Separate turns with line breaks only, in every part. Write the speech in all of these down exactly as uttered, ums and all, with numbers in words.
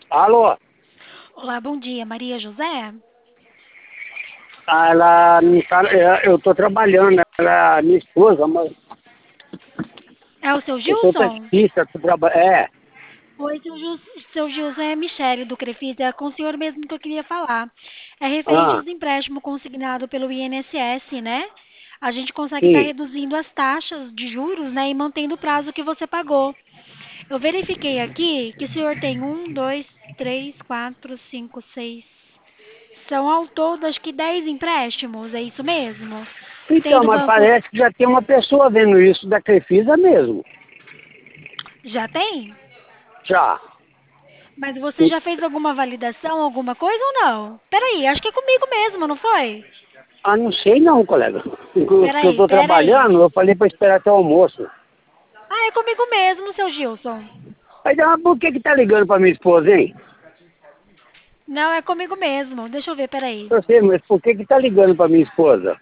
Alô?
Olá, bom dia, Maria José?
Ah, ela não tá, é, eu tô trabalhando, ela é minha esposa, mas
É o seu
eu sou
Gilson?
taxista, tô trabalhando. É,
Oi, seu, Gil, seu Gilson, é Michele do Crefisa, é com o senhor mesmo que eu queria falar. É referente
ah,
aos empréstimos consignados pelo I N S S, né? A gente consegue estar
sim.
reduzindo as taxas de juros, né, e mantendo o prazo que você pagou. Eu verifiquei aqui que o senhor tem um, dois, três, quatro, cinco, seis. São ao todo acho que dez empréstimos, é isso mesmo? Tem
Então,
do
mas
banco.
parece que já tem uma pessoa vendo isso da Crefisa mesmo.
Já tem?
Já.
Mas você
E-
já fez alguma validação, alguma coisa ou não? Peraí, acho que é comigo mesmo, não foi?
Ah, não sei não, colega. Porque eu
Peraí,
tô
peraí.
trabalhando, eu falei pra esperar até o almoço.
Ah, é comigo mesmo, seu Gilson.
Aí, mas por que que tá ligando pra minha esposa, hein?
Não, é comigo mesmo. Deixa eu ver, peraí.
Eu sei, mas por que que tá ligando pra minha esposa?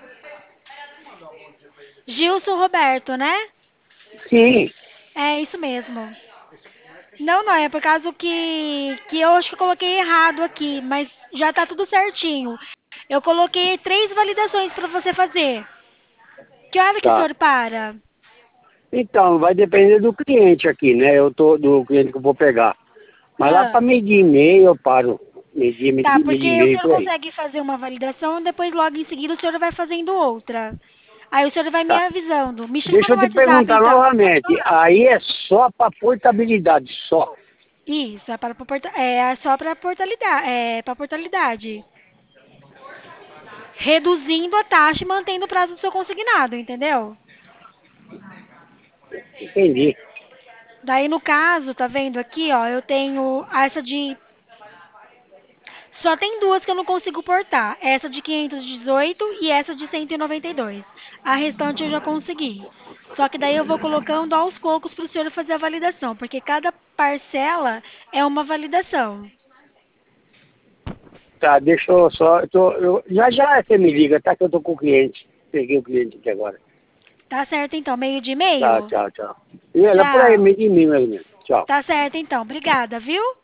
Gilson Roberto, né?
Sim.
É isso mesmo. Não, não, é por causa que, que eu acho que eu coloquei errado aqui, mas já tá tudo certinho. Eu coloquei três validações para você fazer. Que hora que o
Tá.
senhor para?
Então, vai depender do cliente aqui, né? Eu tô do cliente que eu vou pegar. Mas lá para
Ah,
meio dia e meio eu paro. Meio dia, meio
tá,
dia
porque
e
o
meio
senhor
por aí.
consegue fazer uma validação, depois logo em seguida o senhor vai fazendo outra. Aí o senhor vai me
Tá.
avisando. Me chama
Deixa
no
eu te
WhatsApp,
perguntar
então. Pode
novamente.
falar.
Aí é só para portabilidade, só.
Isso, é, para, porta- é só para portalidade, é para portalidade. Reduzindo a taxa e mantendo o prazo do seu consignado, entendeu?
Entendi.
Daí, no caso, tá vendo aqui, ó, eu tenho essa de. Só tem duas que eu não consigo portar. Essa de quinhentos e dezoito e essa de cento e noventa e dois. A restante eu já consegui. Só que daí eu vou colocando aos poucos para o senhor fazer a validação, porque cada parcela é uma validação.
Tá, deixa eu só. Eu tô, eu, já já você me liga, tá? Que eu tô com o cliente. Peguei o cliente aqui agora.
Tá certo então, meio de
Tá,
meio?
tchau, tchau. E ela por aí,
Tchau.
meio de mim, mais ou menos. Tchau.
Tá certo então, obrigada, viu?